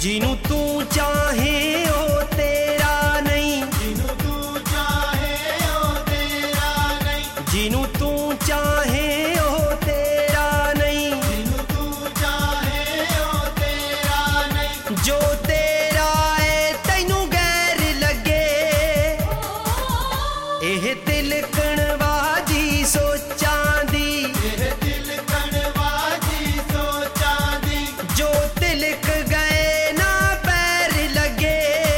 जिनू तू चाहे ओ तेरा नहीं, जिनू तू चाहे ओ तेरा नहीं, जिनू तू चाहे ओ तेरा नहीं, जिनू तू चाहे ओ तेरा नहीं, जो तेरा है तैनू गैर लगे, एह तिलकण बाजी सोचां दी, एह तिलकण बाजी सोचां दी, जो तिलक गए ना पैर लगे,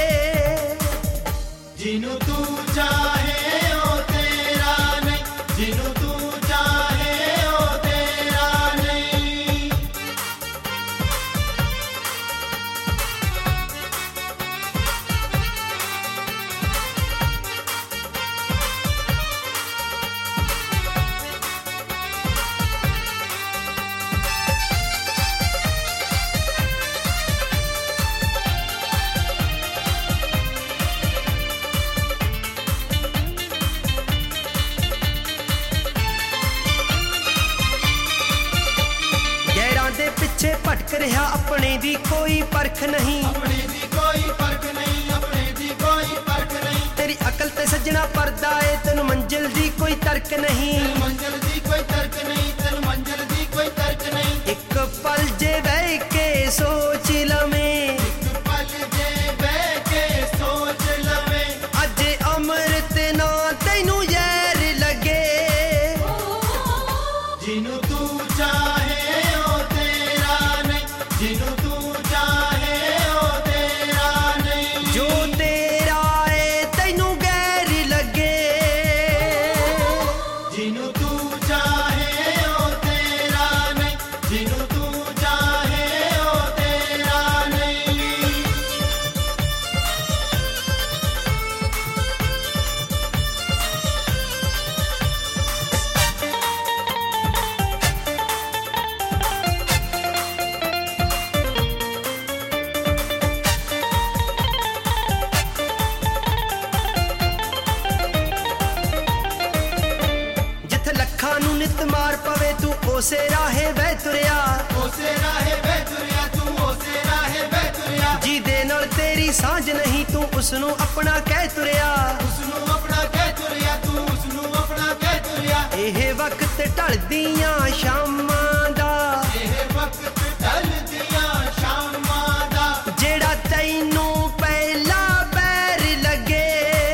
जिनू तू चाहे ओ तेरा नहीं, जिनू तू चाहे ओ तेरा नहीं। गैरां दे पिछे भटक रहा अपने दी कोई परख नहीं, अपने दी कोई फर्क नहीं, अपने दी कोई फर्क नहीं, तेरी अकल ते सजना पर्दा है तेन मंजिल दी कोई तर्क नहीं, मंजिल दी कोई तर्क नहीं, तेन मंजिल दी कोई तर्क नहीं। एक पल जे बह के सोच लवें, एक पल जे बह के सोच लवे, अज अमृत ना तैनू जहर लगे, जिनू तू चाहे ओ तेरा नहीं, जिनू तू चाहे ओ तेरा नहीं, जो तेरा है तैनू गैर लगे, जिनू तू चाहे ओ तेरा नहीं, जिनू तू चाहे ओ तेरा नहीं। जिथे लखां नू नित मार पवे तू ओसे राहे बह तुरिया, ओसे राहे बह तुरिया, तू ओसे राहे बह तुरिया, जी दे नाल तेरी सांझ नहीं तू उसनू अपना कह तुरिया, उसनू अपना कह तुरिया, तू उसनू अपना कह तुरिया। एह वक्त ढलदियां शामां दा, ਇਹ ਵਕਤ ਢਲਦੀਆਂ ਸ਼ਾਮਾਂ ਦਾ, जेड़ा तैनू पहला पैर लगे,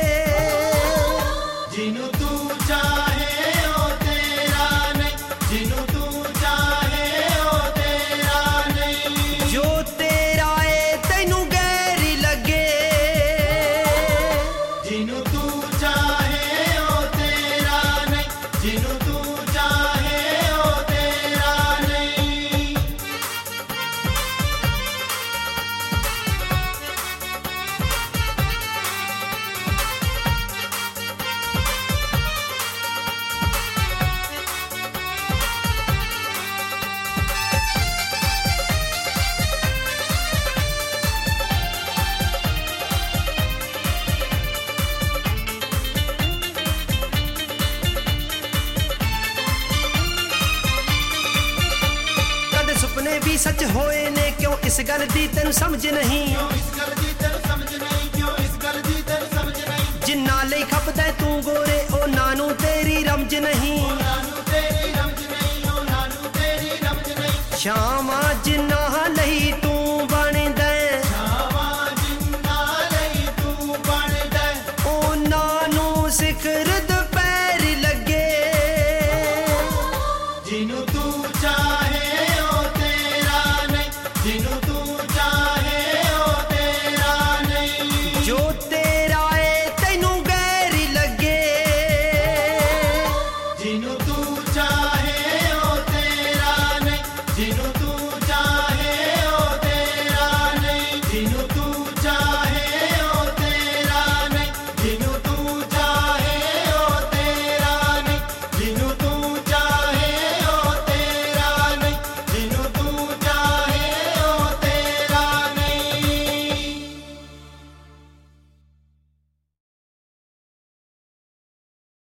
ਜਿਹਨੂੰ ਤੂੰ ਚਾਹੇ ਉਹ ਤੇਰਾ ਨਹੀਂ, ਜਿਹਨੂੰ ਤੂੰ ਚਾਹੇ ਉਹ ਤੇਰਾ ਨਹੀਂ, जो तेरा है तैनू गैर लगे, ਜਿਹਨੂੰ ਤੂੰ ਚਾਹੇ ਉਹ ਤੇਰਾ ਨਹੀਂ, ਜਿਹਨੂੰ ਤੂੰ ਚਾਹੇ ਉਹ ਤੇਰਾ ਨਹੀਂ। कदे सुपने भी सच होए ने क्यों इस गल दी तेनू समझ नहीं, ਕਿਉਂ ਇਸ ਗੱਲ ਦੀ ਤੈਨੂੰ ਸਮਝ ਨਹੀਂ, ਕਿਉਂ ਇਸ ਗੱਲ ਦੀ ਤੈਨੂੰ ਸਮਝ ਨਹੀਂ, जिन्ना लई खपदा तू गोरे ओ नानू तेरी रमज नहीं, ਉਹਨਾਂ ਨੂੰ ਤੇਰੀ ਰਮਜ ਨਹੀਂ, ਉਹਨਾਂ ਨੂੰ ਤੇਰੀ ਰਮਜ ਨਹੀਂ। शामा जिन्ना लई तू बनदा ਛਾਵਾਂ ਜਿੰਨਾ ਲਈ ਤੂੰ ਬਣਦਾ, ओ नानू सिखर दुपहर लगे, ਜਿਹਨੂੰ ਤੂੰ ਚਾਹੇ ਉਹ ਤੇਰਾ ਨਹੀਂ, ਜਿਹਨੂੰ ਤੂੰ ਚਾਹੇ ਉਹ ਤੇਰਾ ਨਹੀਂ, जो तेरा है तैनू गैर लगे, ਜਿਹਨੂੰ ਤੂੰ ਚਾਹੇ ਉਹ ਤੇਰਾ ਨਹੀਂ, ਜਿਹਨੂੰ ਤੂੰ ਚਾਹੇ ਉਹ ਤੇਰਾ ਨਹੀਂ, ਜਿਹਨੂੰ